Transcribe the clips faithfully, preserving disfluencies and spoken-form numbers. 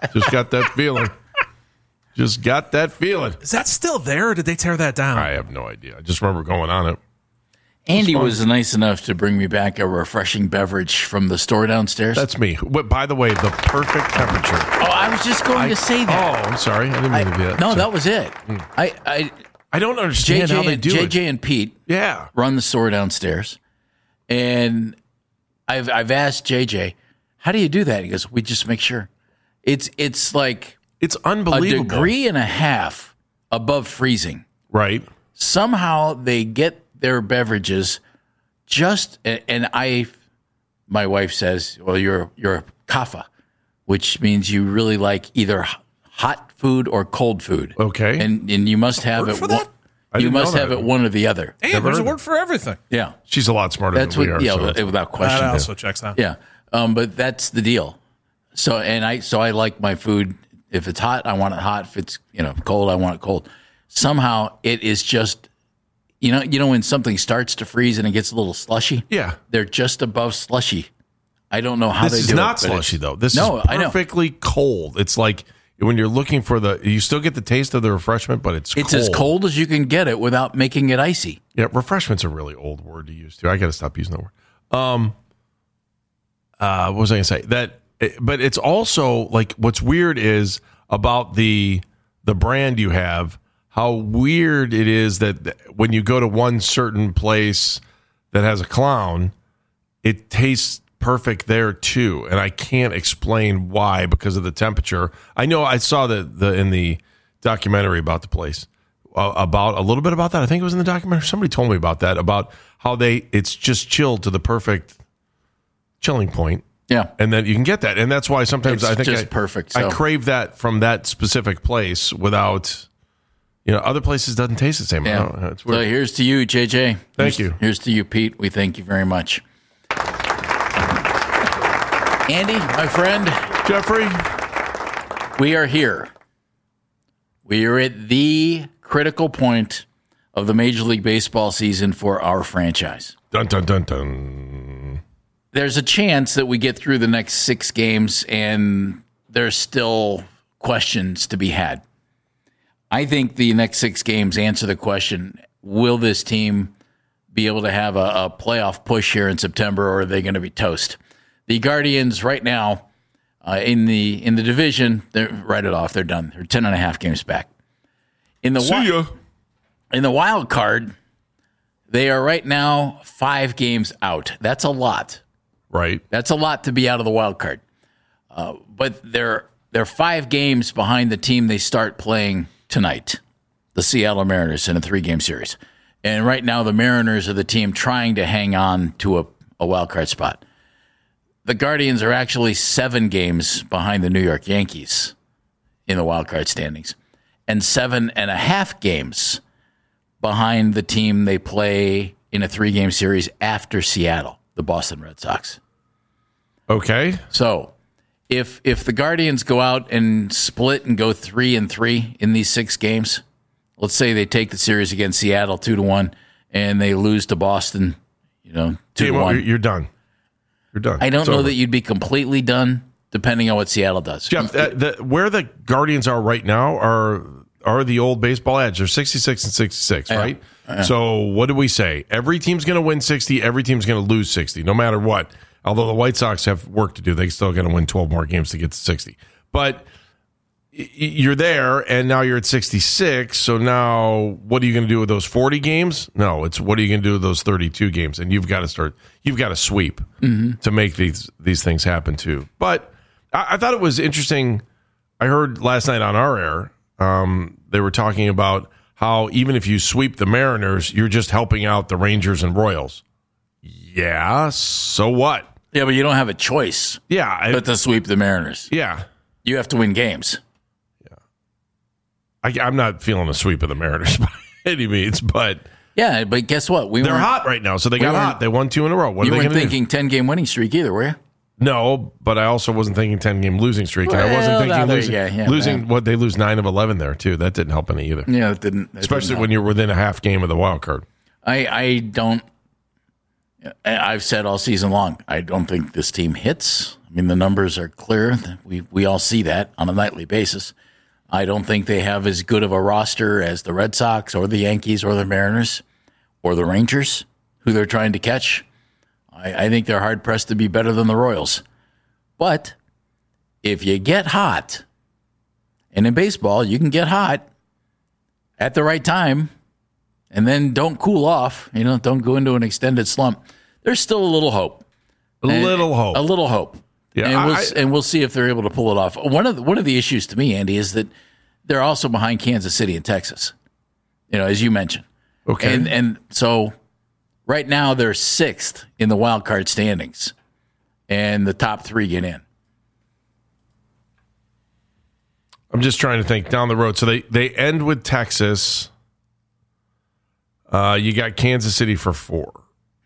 Just got that feeling. Just got that feeling. Is that still there, or did they tear that down? I have no idea. I just remember going on it. Andy was nice enough to bring me back a refreshing beverage from the store downstairs. That's me. But by the way, the perfect temperature. Oh, I was just going I, to say that. Oh, I'm sorry. I didn't mean I, to do that. No, So- that was it. Mm. I, I, I don't understand J J how they and, do J it. J and Pete Yeah. run the store downstairs. And I've I've asked J J, how do you do that? He goes, we just make sure. It's it's like It's a unbelievable. degree and a half above freezing. Right. Somehow they get their beverages just, and I, my wife says, well, you're you're a kapha, which means you really like either hot food or cold food. Okay. And and you must have word it for one, that? I you didn't must know have that. it one or the other. Hey, Never there's a heard word for everything. Yeah. She's a lot smarter That's than what, we are. yeah, so it's- without question. That also checks out. Yeah, um, but that's the deal. So and I so I like my food. If it's hot, I want it hot. If it's you know cold, I want it cold. Somehow it is just you know you know when something starts to freeze and it gets a little slushy. Yeah. They're just above slushy. I don't know how This they is do not it. but slushy, it's- though. This no, is I know. perfectly cold. It's like when you're looking for the, you still get the taste of the refreshment, but it's It's cold. as cold as you can get it without making it icy. Yeah, refreshment's a really old word to use, too. I got to stop using that word. Um, uh, what was I going to say? That, but it's also like what's weird is about the the brand you have, how weird it is that when you go to one certain place that has a clown, it tastes perfect there too, and I can't explain why because of the temperature. I know I saw the the in the documentary about the place uh, about a little bit about that. I think it was in the documentary. Somebody told me about that, about how they it's just chilled to the perfect chilling point. Yeah. And then you can get that, and that's why sometimes It's I think just I, perfect, I so. crave that from that specific place without, you know, other places doesn't taste the same. I Yeah. don't know. It's So weird. here's to you, J J. Thank Here's- you. Here's to you, Pete. We thank you very much. Andy, my friend, Jeffrey, we are here. We are at the critical point of the Major League Baseball season for our franchise. dun dun dun dun. There's a chance that we get through the next six games and there's still questions to be had. I think the next six games answer the question, will this team be able to have a, a playoff push here in September, or are they going to be toast? The Guardians right now uh, in the in the division, they're write it off. They're done. They're ten and a half games back. In the See wi- ya. in the wild card, they are right now five games out. That's a lot. Right. That's a lot to be out of the wild card. Uh, but they're they're five games behind the team they start playing tonight, the Seattle Mariners, in a three-game series. And right now, the Mariners are the team trying to hang on to a, a wild card spot. The Guardians are actually seven games behind the New York Yankees in the wild card standings, and seven and a half games behind the team they play in a three-game series after Seattle, the Boston Red Sox. Okay. So, if if the Guardians go out and split and go three and three in these six games, let's say they take the series against Seattle two to one, and they lose to Boston, you know, two Hey, to well, one. you're, you're done. You're done. I don't It's know over. that you'd be completely done, depending on what Seattle does. Jeff, that, the, where the Guardians are right now are are the old baseball edge. They're sixty-six and sixty-six, Yeah. right? Yeah. So what do we say? Every team's going to win sixty. Every team's going to lose sixty, no matter what. Although the White Sox have work to do, they still got to win twelve more games to get to sixty. But y- you're there, and now you're at sixty-six. So now, what are you going to do with those forty games? No, it's what are you going to do with those thirty-two games? And you've got to start. You've got to sweep to make these these things happen too. But I, I thought it was interesting. I heard last night on our air, um, they were talking about how even if you sweep the Mariners, you're just helping out the Rangers and Royals. Yeah, so what? Yeah, but you don't have a choice Yeah, I, but to sweep the Mariners. yeah. You have to win games. I, I'm not feeling a sweep of the Mariners by any means, but Yeah, but guess what? We they're weren't- hot right now, so they we got weren't- hot. They won two in a row. What You are they weren't going to do? thinking ten-game winning streak either, were you? No, but I also wasn't thinking ten-game losing streak, and I Well, wasn't now thinking there losing. you go. Yeah, losing man. what they lose nine of eleven there too. That didn't help any either, Yeah, it didn't. it especially didn't when you're within a half game of the wild card. I, I don't. I've said all season long, I don't think this team hits. I mean, the numbers are clear. We we all see that on a nightly basis. I don't think they have as good of a roster as the Red Sox or the Yankees or the Mariners or the Rangers, who they're trying to catch. I, I think they're hard-pressed to be better than the Royals. But if you get hot, and in baseball, you can get hot at the right time, and then don't cool off, you know, don't go into an extended slump, there's still a little hope. A And- little hope. A little hope. Yeah, and, we'll, I- and we'll see if they're able to pull it off. One of the, one of the issues to me, Andy, is that they're also behind Kansas City and Texas, you know, as you mentioned. Okay. And, and so right now they're sixth in the wild card standings, and the top three get in. I'm just trying to think down the road. So they, they end with Texas. Uh, you got Kansas City for four.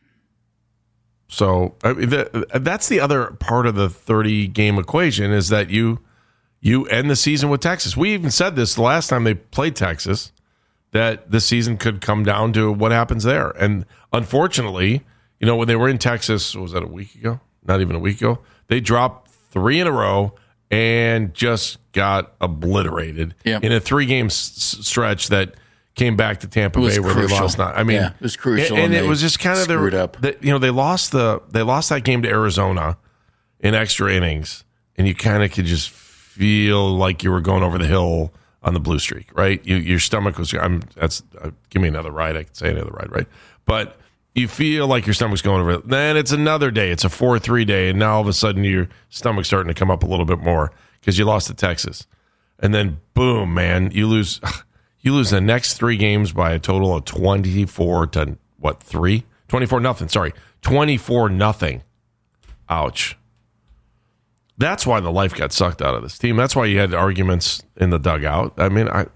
So I mean, the, that's the other part of the thirty-game equation is that you you end the season with Texas. We even said this the last time they played Texas, that the season could come down to what happens there. And unfortunately, you know, when they were in Texas, was that a week ago? Not even a week ago. They dropped three in a row and just got obliterated Yep. in a three-game s- stretch that came back to Tampa It was Bay where crucial. they lost. Not, I mean, Yeah, it was crucial, and, and it they was just kind of screwed their, up. the, you know, they lost the they lost that game to Arizona in extra innings, and you kind of could just feel like you were going over the hill on the blue streak, right? You, your stomach was. I'm. That's. Uh, give me another ride. I could say another ride, right? But you feel like your stomach's going over. Then it's another day. It's a four three day, and now all of a sudden your stomach's starting to come up a little bit more because you lost to Texas, and then boom, man, you lose. You lose the next three games by a total of twenty-four to what, three? twenty-four nothing. Sorry. twenty-four nothing. Ouch. That's why the life got sucked out of this team. That's why you had arguments in the dugout. I mean, I,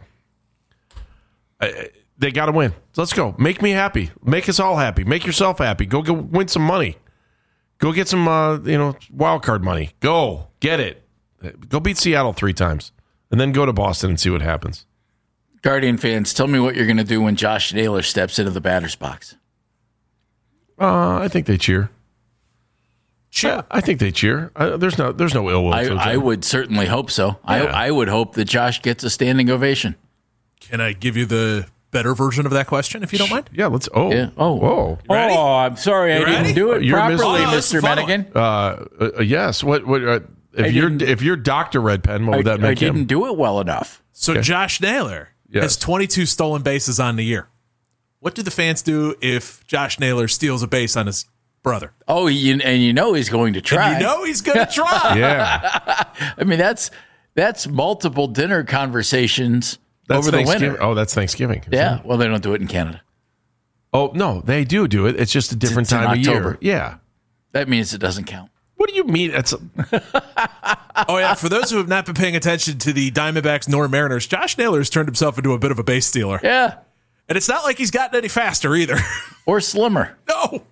I they got to win. Let's go. Make me happy. Make us all happy. Make yourself happy. Go, go win some money. Go get some, uh, you know, wild card money. Go get it. Go beat Seattle three times, and then go to Boston and see what happens. Guardian fans, tell me what you're going to do when Josh Naylor steps into the batter's box. Uh, I think they cheer. Cheer. I, I think they cheer. I, there's no, there's no ill will. I, to it. I would certainly hope so. I, Yeah. I would hope that Josh gets a standing ovation. Can I give you the better version of that question, if you don't mind? Yeah, let's. Oh, Yeah. Oh. whoa. Ready? Oh, I'm sorry I You didn't ready? do it You're properly, missing- Oh, no, it's Mister fun. Madigan. Uh, uh, yes. What? What? Uh, if I you're didn't- if you're Doctor Red Pen, what I, would that I make didn't him? do it well enough. So Josh Naylor Yes. has twenty-two stolen bases on the year. What do the fans do if Josh Naylor steals a base on his brother? Oh, you, and you know he's going to try. And you know he's going to try. Yeah, I mean, that's that's multiple dinner conversations that's over the Thanksgiving. winter. Oh, that's Thanksgiving. isn't Yeah, it? well, they don't do it in Canada. Oh no, they do do it. It's just a different It's in time of year. October. Yeah. That means it doesn't count. What do you mean? It's Oh, yeah. For those who have not been paying attention to the Diamondbacks nor Mariners, Josh Naylor has turned himself into a bit of a base stealer. Yeah, And it's not like he's gotten any faster either. or slimmer. No.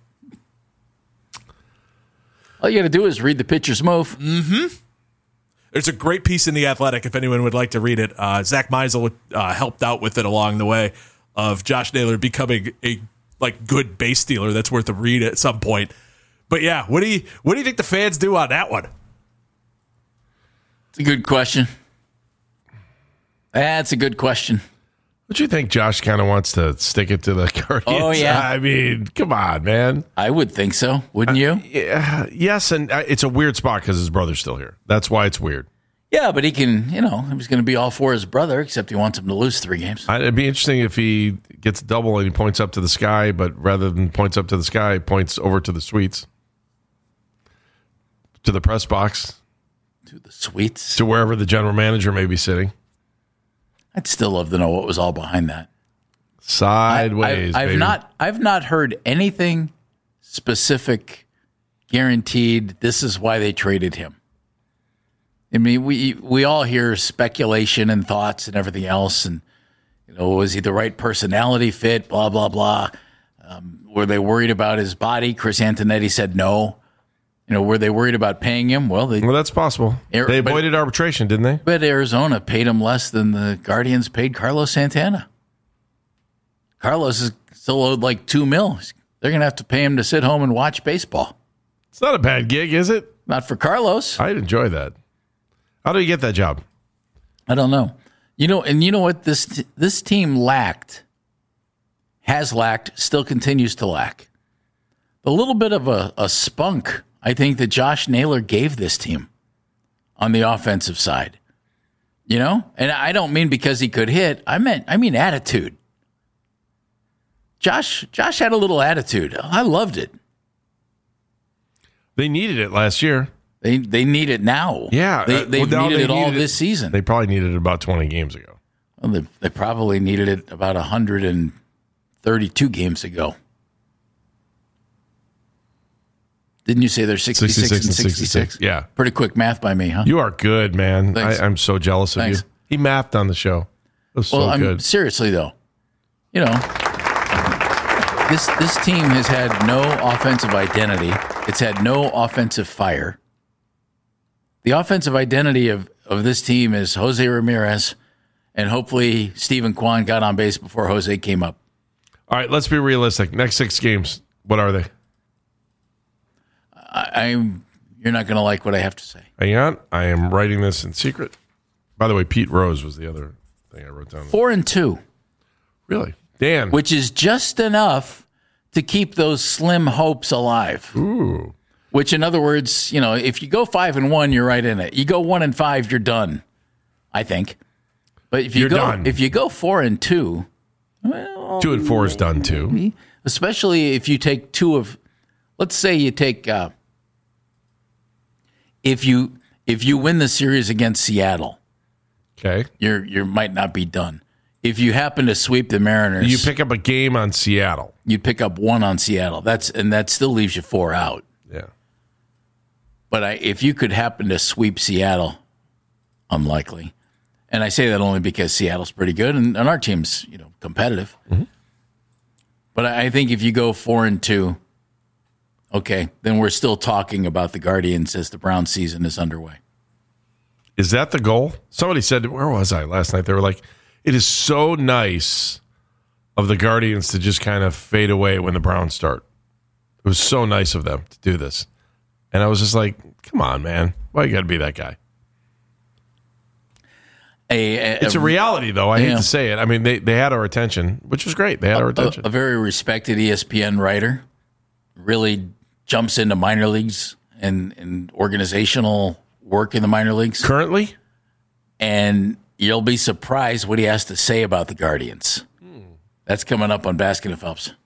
All you got to do is read the pitcher's move. There's a great piece in The Athletic, if anyone would like to read it. Uh, Zach Meisel uh, helped out with it along the way of Josh Naylor becoming a like good base stealer that's worth a read at some point. But yeah, what do you what do you think the fans do on that one? It's a good question. That's a good question. What do you think? Josh kind of wants to stick it to the Guardians. Oh, yeah. I mean, come on, man. I would think so, wouldn't you? Yeah, yes, and uh, it's a weird spot because his brother's still here. That's why it's weird. Yeah, but he can, you know, he was going to be all for his brother, except he wants him to lose three games. I- It'd be interesting if he gets a double and he points up to the sky, but rather than points up to the sky, points over to the suites, to the press box, To the sweets. to wherever the general manager may be sitting. I'd still love to know what was all behind that. Sideways, I, have baby. not, I've not heard anything specific, guaranteed. This is why they traded him. I mean, we we all hear speculation and thoughts and everything else, and you know, was he the right personality fit? Blah blah blah. Um, were they worried about his body? Chris Antonetti said no. You know, were they worried about paying him? Well, they Well, that's possible. Air- They but- avoided arbitration, didn't they? bet Arizona paid him less than the Guardians paid Carlos Santana. Carlos is still owed like two mil. they're going to have to pay him to sit home and watch baseball. It's not a bad gig, is it? Not for Carlos. I'd enjoy that. How do you get that job? I don't know. You know, and you know what this this team lacked, has lacked, still continues to lack. A little bit of a, a spunk, I think, that Josh Naylor gave this team on the offensive side. You know? And I don't mean because he could hit. I meant I mean attitude. Josh Josh had a little attitude. I loved it. They needed it last year. They they need it now. Yeah. They, they've well, needed they it all needed this season. They probably needed it about twenty games ago. Well, they, they probably needed it about one hundred thirty-two games ago. Didn't you say they're sixty-six, sixty-six and sixty-six? sixty-six, yeah. Pretty quick math by me, huh? You are good, man. I, I'm so jealous of Thanks. you. He mathed on the show. It was so well, I'm, good. seriously, though, you know, this this team has had no offensive identity. It's had no offensive fire. The offensive identity of, of this team is Jose Ramirez, and hopefully Stephen Kwan got on base before Jose came up. All right, let's be realistic. Next six games, what are they? I, I'm. You're not going to like what I have to say. Hang on. I am writing this in secret. By the way, Pete Rose was the other thing I wrote down. Four and two. Really? Dan. Which is just enough to keep those slim hopes alive. Ooh. Which, in other words, you know, if you go five and one, you're right in it. You go one and five, you're done. I think. But if you You're go done. if you go four and two, well, Two and four is done too. especially if you take two of, let's say you take, uh, if you if you win the series against Seattle, Okay. you're you might not be done. If you happen to sweep the Mariners, You pick up a game on Seattle. you pick up one on Seattle. That's and that still leaves you four out. Yeah. But I, if you could happen to sweep Seattle, unlikely. And I say that only because Seattle's pretty good and, and our team's, you know, competitive. Mm-hmm. But I, I think if you go four and two, okay, then we're still talking about the Guardians as the Brown season is underway. Is that the goal? Somebody said, where was I last night? They were like, it is so nice of the Guardians to just kind of fade away when the Browns start. It was so nice of them to do this. And I was just like, come on, man. Why you got to be that guy? A, a, It's a reality, though. I Yeah. hate to say it. I mean, they, they had our attention, which was great. They had our attention. a, a very respected E S P N writer really jumps into minor leagues and, and organizational work in the minor leagues. Currently? And you'll be surprised what he has to say about the Guardians. That's coming up on Baskin and Phelps.